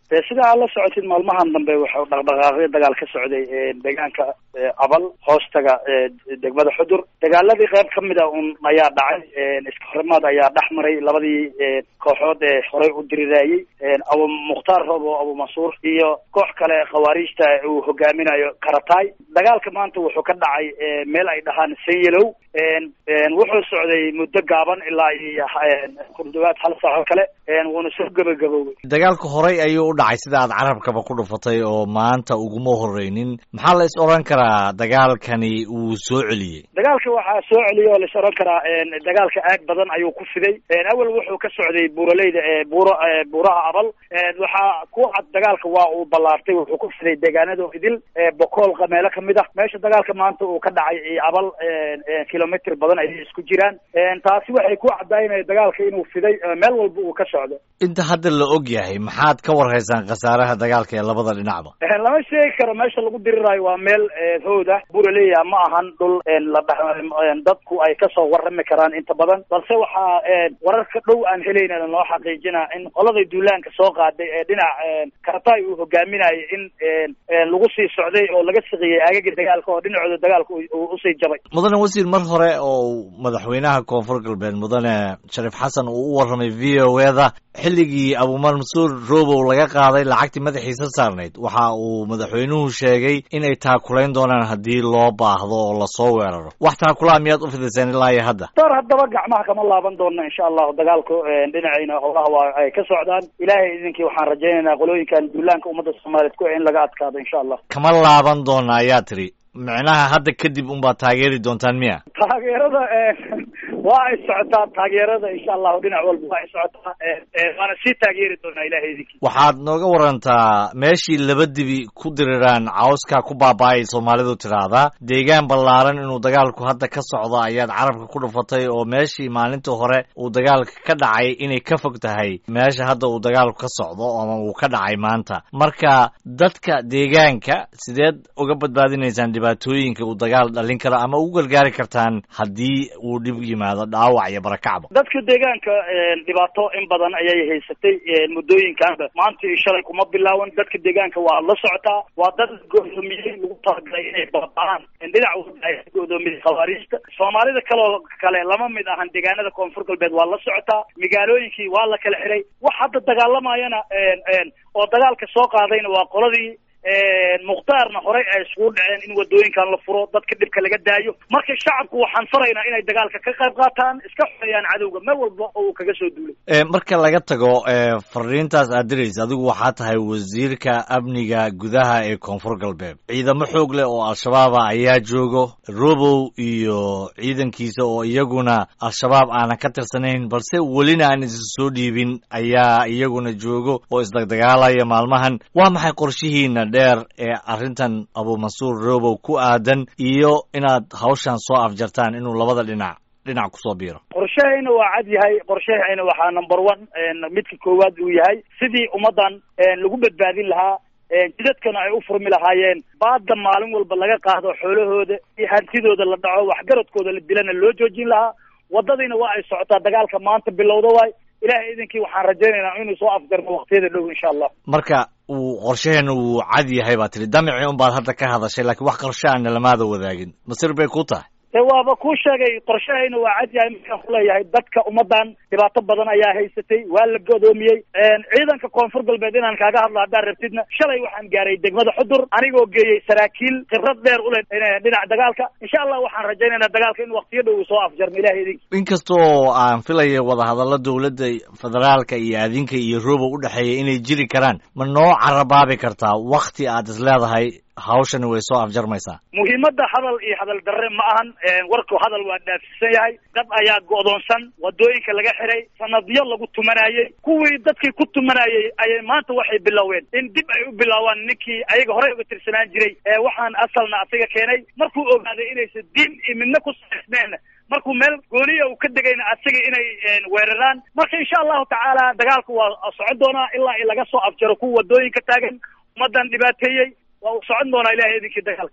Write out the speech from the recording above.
sida la socotid maalmahan dambe waxa dhaqdhaqaaqyo dagaal ka socday deegaanka abal hoostaga degmada xudur dagaaladii qayb kamid ah ayaa dhacay iska hormaad ayaa dhaxmaray labadii kooxood ee horey u dirirayay Abu Mukhtaar Robo Abu Mansuur iyo koox kale khawaarijta uu hogaaminayo Karatay dagaalka maanta wuxuu ka dhacay meel ay dhahaan Sayelow wuxuu socday muddo gaaban ilaa ku dhawaad hal saac kale wuuna soo gabagaboway dagaalku horey ayuu u dhacay sida aad carabkaba ku dhufatay oo maanta uguma horeynin maxaa la is oran karaa dagaalkani uu soo celiyay dagaalka waxaa soo celiyay oo la is oran karaa dagaalka aad badan ayuu ku fiday awal wuxuu ka socday buuraleyda buuraha abal waxaa ku cad dagaalka waa uu ballaartay wuxuu ku fiday deegaanada idil boqol qameelo kamid ah meesha dagaalka maanta uu ka dhacay abal kilometer badan ay isku jiraan taasi waxay ku cadaynayaan dagaalka inuu fiday meel walba uu ka socdo inta hadda la og yahay maxaad ka warhaysaan khasaaraha dagaalka ee labada dhinacba lama sheegi karo meesha lagu dirirayo waa meel howd ah buraleeya ma ahan dhul dadku ay kasoo warrami karaan inta badan balse waxaa wararka dhow aan helayna noo xaqiijinaa in qolada duulaanka soo qaaday ee dhinac Karatay uu hogaaminayo in lagu sii socday oo laga siqiyay aagaga dagaalka oo dhinacooda dagaalka uu usii jabay mudane wasiir mar hore oo madaxweynaha koonfur galbeed mudane Sharif Xasan uu u warramay VOA-da xilligii Abu Mansuur Robo laga qaaday lacagtii madaxiisa saarneyd waxa uu madaxweynuhu sheegay inay taakulayn doonaan haddii loo baahdo oo la soo weeraro wax taakula miyaad u fidiseen ilaa iyo hadda haddaba gacmaha kama laaban doona insha Allah dagaalku dhinacayna howlaha waa ay ka socdaan ilaahay idinkii waxaan rajaynaynaa qolooyinkan duulaanka ummadda Soomaaliyeed ku in laga adkaado insha Allah kama laaban doona ayaa tiri macnaha hadda kadib un baad taageeri doontaan miya taageerada waa ay socotaa taageerada insha Allah dhinac walba waa ay socotaa waana sii taageeri doonaa ilaahay idinkii waxaad nooga warantaa meeshii laba dibi ku diriraan cawska ku baaba'ay Soomaalidu tiraahdaa deegaan ballaaran inuu dagaalku hadda ka socdo ayaad carabka ku dhufatay oo meeshii maalintii hore uu dagaalka ka dhacay inay ka fog tahay meesha hadda uu dagaalku ka socdo ama uu ka dhacay maanta marka dadka deegaanka sideed uga badbaadinaysaan dhibaatooyinka uu dagaal dhalin karo ama ugu gargaari kartaan haddii uu dhib yimaado dhaawac iyo barakacba dadka deegaanka dhibaato in badan ayay haysatay muddooyinkanba maanta iyo shalay kuma bilaawan dadka deegaanka waa la socotaa waa dad go'doomiyay lagu talagalay inay baaba'aan dhinac walba ay go'doomiyay khawaarijta Soomaalida kale lama mid ahan deegaanada koonfur galbeed waa la socotaa magaalooyinkii waa la kala xiray wax hadda dagaalamayana oo dagaalka soo qaadayna waa qoladii Mukhtaarna horey ay isku dhaceen in wadooyinkan la furo dadka dhibka laga daayo marka shacabku waxaan faraynaa inay dagaalka ka qayb qaataan iska xoreeyaan cadawga meel walba oo kaga soo duulay marka laga tago fariintaas aad diraysa adigu waxaa tahay wasiirka amniga gudaha ee koonfur galbeed ciidamo xoog leh oo al-shabaab ayaa joogo Robow iyo ciidankiisa oo iyaguna al-shabaab aanan ka tirsanayn balse welina aan isu soo dhiibin ayaa iyaguna joogo oo isdagdagaalaya maalmahan waa maxay qorshihiina dheer ee arrintan Abu Mansuur Robo ku aadan iyo inaad hawshan soo afjartaan inuu labada dhinac ku soo biiro qorshahayna waa cad yahay qorshahayna waxaa number 1 midka koowaad uu yahay sidii ummadan lagu badbaadin lahaa jidadkana ay u furmi lahaayeen baadda maalin walba laga qaado xoolahooda iyo hantidooda la dhaco waxgaradkooda la dilana loo joojin lahaa wadadiina waa ay socotaa dagaalka maanta bilowda waay ilaahay idinkii waxaan rajaynaynaa inuu soo afjarno waqtiyada dhow insha Allah marka uu qorshaheena uu cad yahay baa tiri damicii un baad hadda ka hadashay laakiin wax qorshe aan lamaada wadaagin masir bay ku tahay waaba ku sheegay qorshahayna waa cad yahay markaan ku leeyahay dadka ummadan dhibaato badan ayaa haysatay waa la go'doomiyey ciidanka koonfur galbeed inaan kaaga hadlo haddaan rabtidna shalay waxaan gaaray degmada xudur anigoo geeyey saraakiil khibrad dheer u leh dhinaca dagaalka insha Allah waxaan rajaynaynaa dagaalka in waqtiyo dhow soo afjarno ilaahay idinkiisa inkastoo aan filayo wadahadallo dowladda federaalka iyo adinka iyo Robow u dhaxeeya inay jiri karaan ma noo carabaabi kartaa waqti aad is leedahay hawshan way soo afjarmaysaa muhiimadda hadal iyo hadal darre ma ahan warku hadal waa dhaafsan yahay dad ayaa go'doonsan wadooyinka laga xiray sanadyo lagu tumanayay kuwii dadkii ku tumanayay ayay maanta waxay biloween in dib ay u bilaawaan ninkii ayaga horey uga tirsanaan jiray waxaan asalna asaga keenay markuu ogaaday inaysan diin iyo midna ku saxisneen markuu meel gooniya uu ka degayna asaga inay weeraraan marka insha Allah tacaala dagaalku waa socon doonaa ilaa laga soo afjaro kuwa wadooyinka taagan ummadan dhibaateeyay waa socon doonaa ilaahay idinkii dagaalka